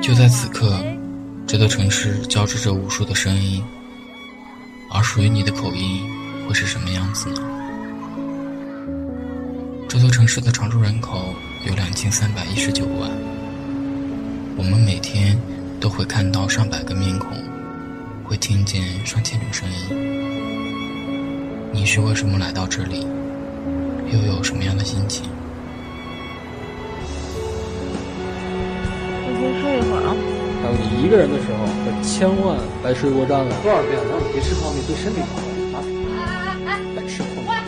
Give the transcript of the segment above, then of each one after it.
就在此刻，这座城市交织着无数的声音，而属于你的口音会是什么样子呢？这座城市的常住人口有2319万，我们每天都会看到上百个面孔，会听见上千种声音。你是为什么来到这里，又有什么样的心情？ 我先睡一会儿啊。 当你一个人的时候，可千万别睡过站了。 多少遍了，别吃泡面对身体不好啊！ 别吃泡面。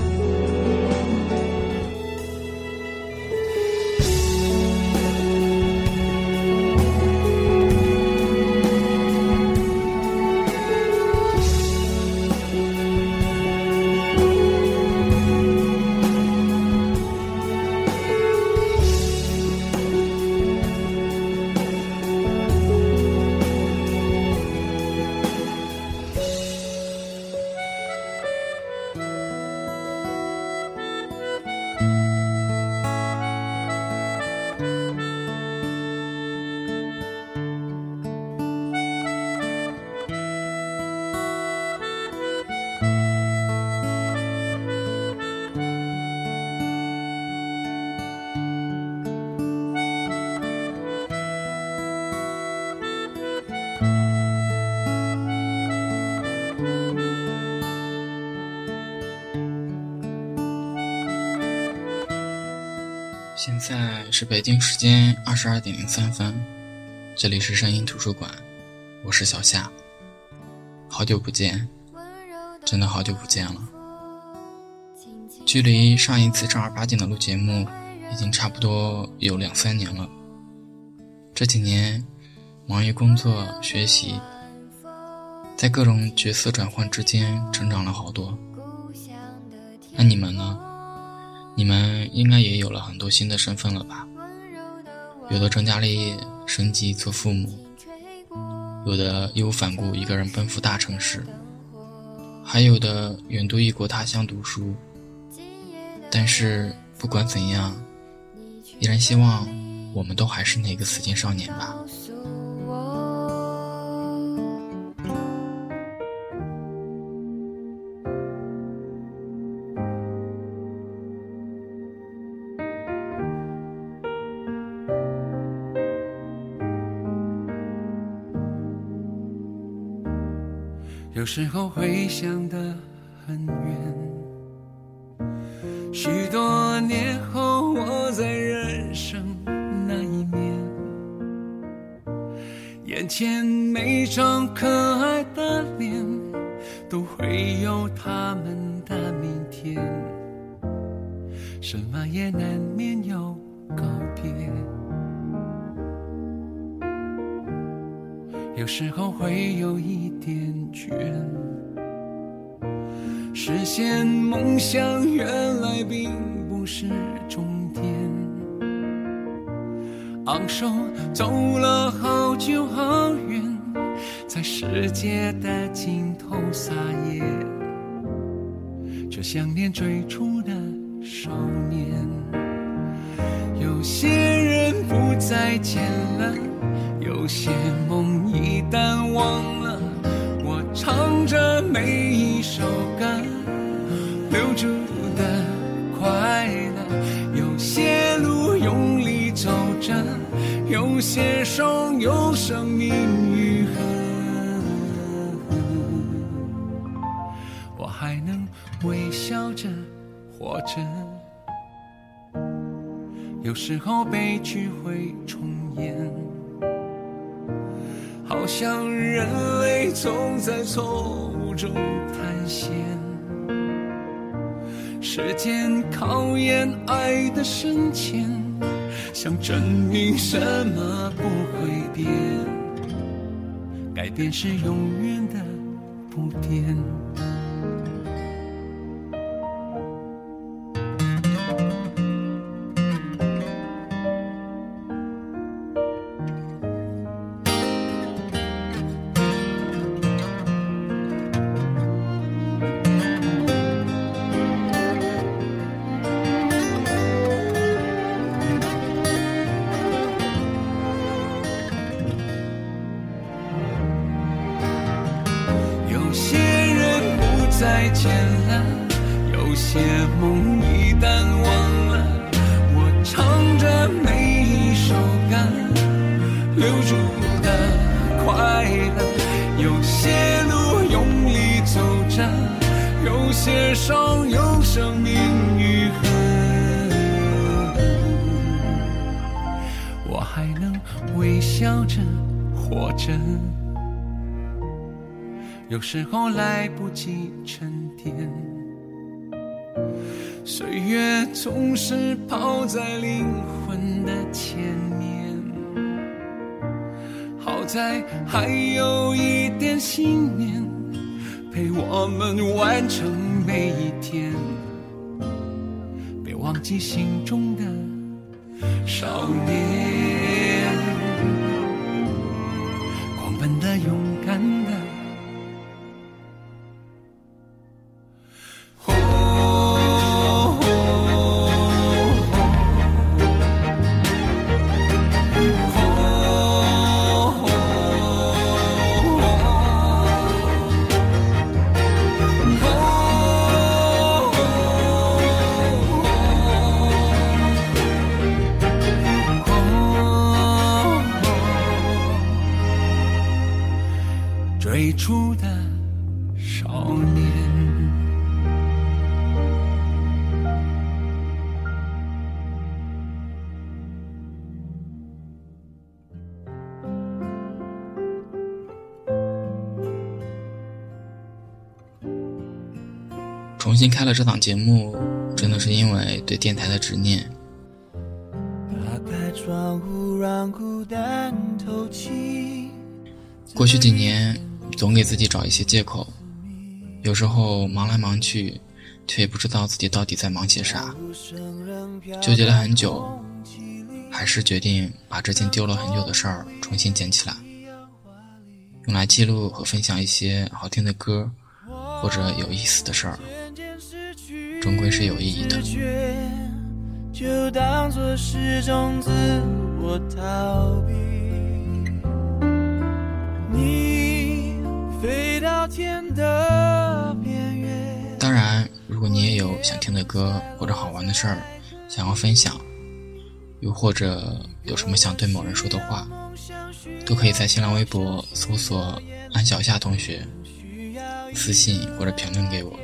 现在是北京时间22:03，这里是声音图书馆，我是小夏。好久不见，真的好久不见了。距离上一次正儿八经的录节目已经差不多有2-3年了。这几年忙于工作学习，在各种角色转换之间成长了好多。那你们呢？你们应该也有了很多新的身份了吧？有的成家立业升级做父母，有的义无反顾一个人奔赴大城市，还有的远渡异国他乡读书。但是不管怎样，依然希望我们都还是那个死劲少年吧。 有时候会想得很远，许多年后我在人生那一面，眼前每张可爱的脸都会有他们的明天，什么也难免有告别。有时候会有一点倦，实现梦想原来并不是终点，昂首走了好久好远，在世界的尽头撒野，却想念最初的少年。有些人不再见了，有些梦一旦忘了，我唱着每一首歌留住的快乐。有些路用力走着，有些伤有生命愈合，我还能微笑着活着。有时候悲剧会重演，好像人类总在错误中探险，时间考验爱的深浅，想证明什么不会变，改变是永远的不变。 再见了，有些梦一旦忘了，我唱着每一首歌留住的快乐，有些路用力走着，有些伤用生命愈合，我还能微笑着活着，有时候来不及沉淀，岁月总是跑在灵魂的前面，好在还有一点信念陪我们完成每一天，别忘记心中的少年，狂奔的勇敢的最初的少年。 重新开了这档节目，真的是因为对电台的执念。 打开窗户让孤单透气。 过去几年总给自己找一些借口，有时候忙来忙去，却也不知道自己到底在忙些啥，纠结了很久，还是决定把这件丢了很久的事儿重新捡起来，用来记录和分享一些好听的歌或者有意思的事儿，终归是有意义的。 就当作是种自我逃避，你飞到天的边缘。 当然，如果你也有想听的歌或者好玩的事儿想要分享，又或者有什么想对某人说的话，都可以在新浪微博搜索安小夏同学，私信或者评论给我。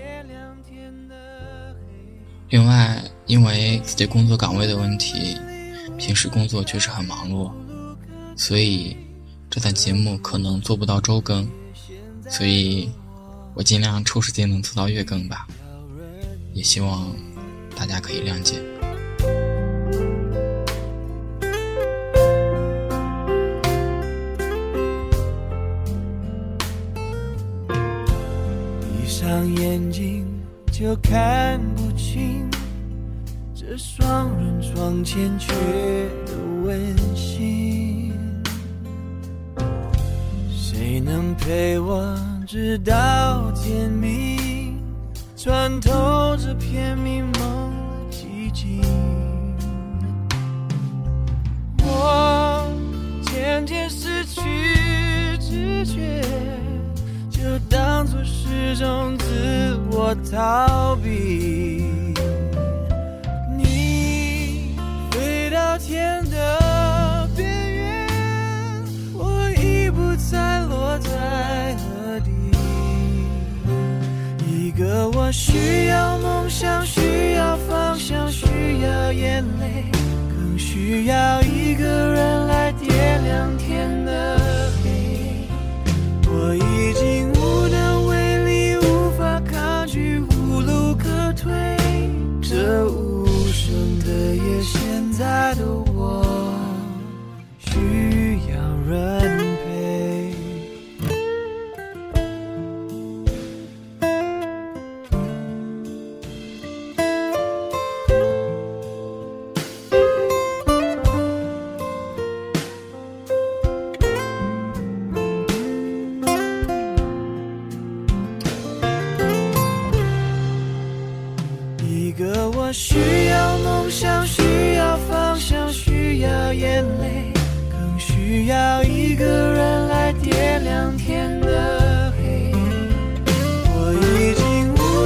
另外，因为自己工作岗位的问题，平时工作确实很忙碌，所以这档节目可能做不到周更，所以我尽量抽时间能做到月更吧，也希望大家可以谅解。 闭上眼睛就看不清这双人床欠缺的温馨，谁能陪我直到天明，穿透这片迷蒙的寂静。我渐渐失去知觉，就当作是种自我逃避，你飞到天的边缘，我已不再落在何地。一个我需要梦想，需要方向，需要眼泪，更需要一个人来点亮天的黑。我已经无能为力，无法抗拒，无路可退，这无声的夜，现在的我需要人陪。一个我需要梦想，需要方向，需要眼泪，更需要一个人来点亮天的黑。我已经无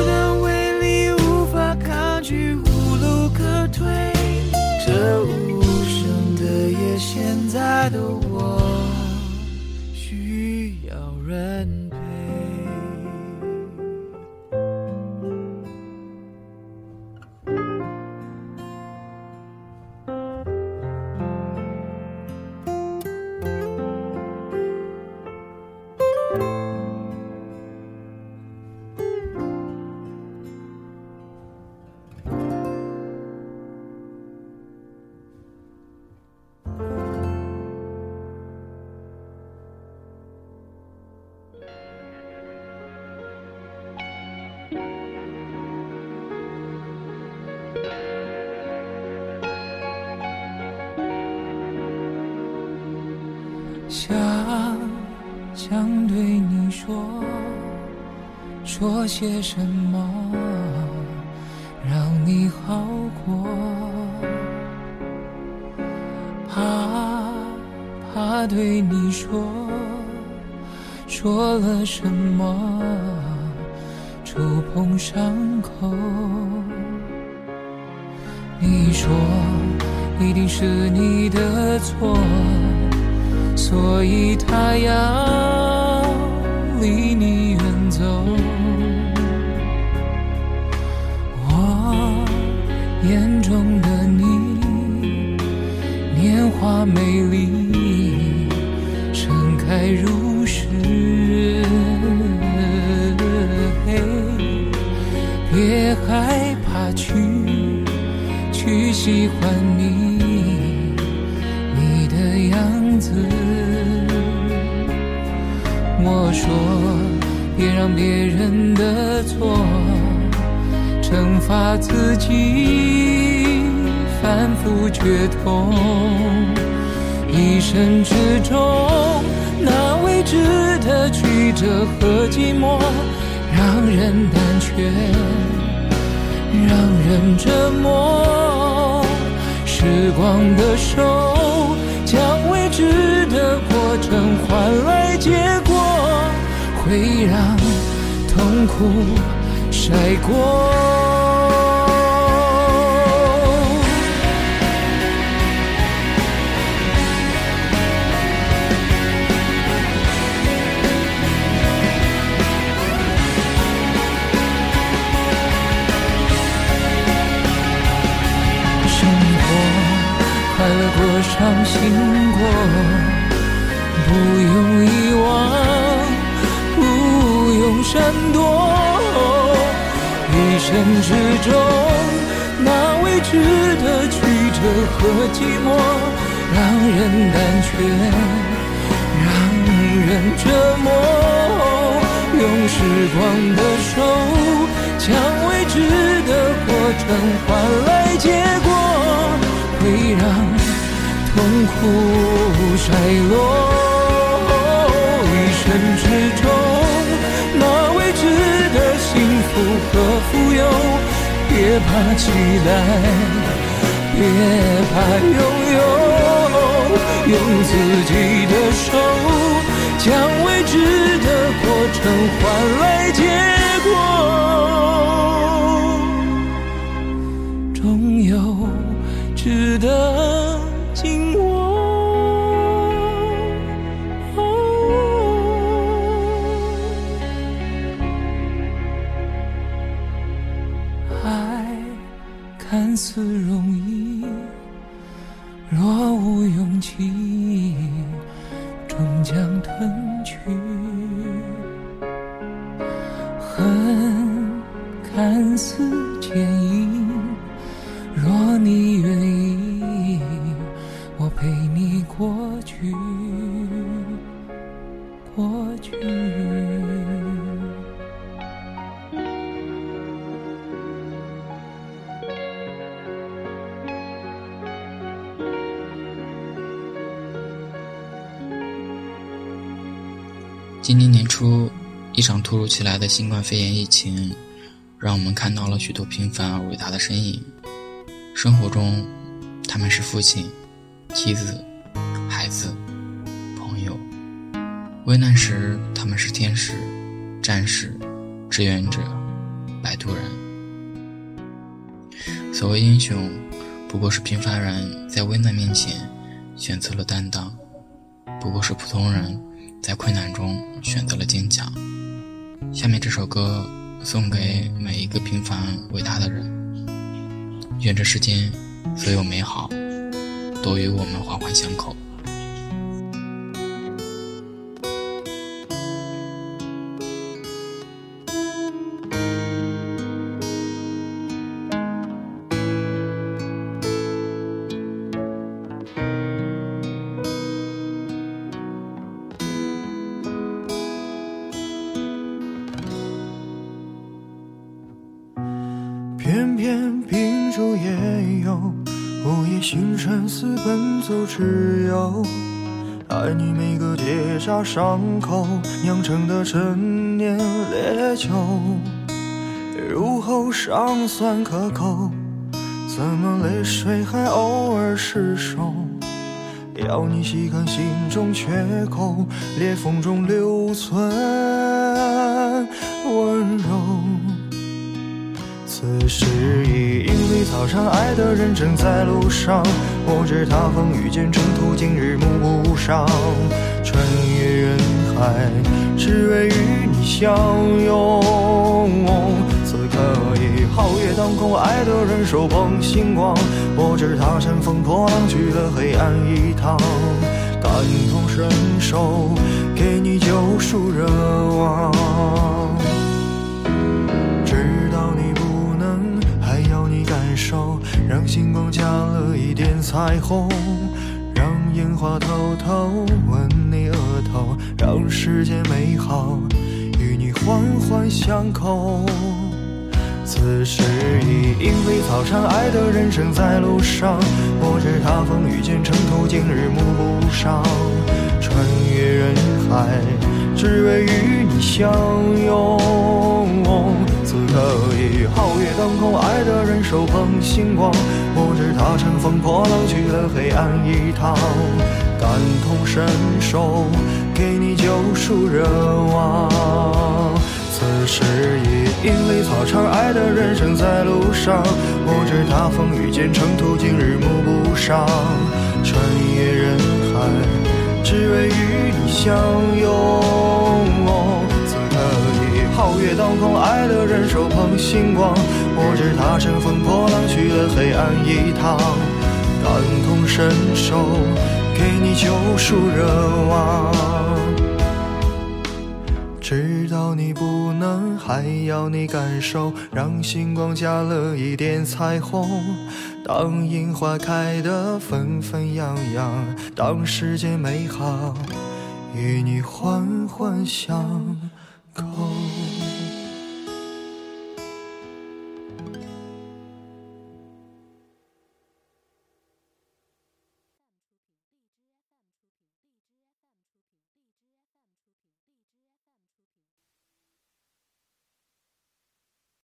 要人陪。 想对你说些什么，让你好过。怕对你说了什么，触碰伤口。你说一定是你的错，所以他要离你远走。我眼中的你年华美丽，盛开如诗。别害怕去喜欢你的样子。我说别让别人的错惩罚自己，反复觉痛。一生之中那未知的曲折和寂寞，让人胆怯，让人折磨。时光的手将未知的过程换来结果，会让痛苦晒过。快乐过，伤心过，不用遗忘，不用闪躲。一生之中那未知的曲折和寂寞，让人胆怯，让人折磨。用时光的手将未知的过程换来结果，会让痛苦晒落。一生之中那未知的幸福和富有，别怕期待，别怕拥有，用自己的手将未知的过程换来结果，终有值得紧握。爱看似容易，若无勇气，终将吞去。恨看似坚硬，若你愿意，我陪你过去，过去。 今年年初，一场突如其来的新冠肺炎疫情，让我们看到了许多平凡而伟大的身影。生活中，他们是父亲、妻子、孩子、朋友；危难时，他们是天使、战士、志愿者、摆渡人。所谓英雄，不过是平凡人在危难面前选择了担当，不过是普通人在困难中选择了坚强。下面这首歌送给每一个平凡伟大的人，愿这世间所有美好都与我们环环相扣。 偏偏秉烛夜游，午夜星辰似奔走之友，爱你每个结痂伤口酿成的陈年烈酒，入喉尚算可口，怎么泪水还偶尔失手，要你细看心中缺口，裂缝中留存温柔。此时已莺飞草长，爱的人正在路上，我知他风雨兼程途经日暮不赏，穿越人海只为与你相拥。此刻已皓月当空，爱的人手捧星光，我知他乘风破浪去了黑暗一趟，感同身受给你救赎热望，感受，让星光加了一点彩虹，让烟花偷偷吻你额头，让世界美好与你环环相扣。此时已莺飞草长，爱的人正在路上，我知他风雨兼程途经日暮不赏，穿越人海只为与你相拥。此刻已皓月当空，爱的人手捧星光，我知他乘风破浪去了黑暗一趟，感同身受给你救赎热望。此时已莺飞草长，爱的人正在路上，我知他风雨兼程途经日暮不赏，穿越人海只为与你相拥。皓月当空，爱的人手捧星光，我知他乘风破浪去了黑暗一趟，感同身受给你救赎热望。知道你不能，还要你感受，让星光加了一点彩虹，当樱花开得纷纷扬扬，当世界美好与你环环相扣。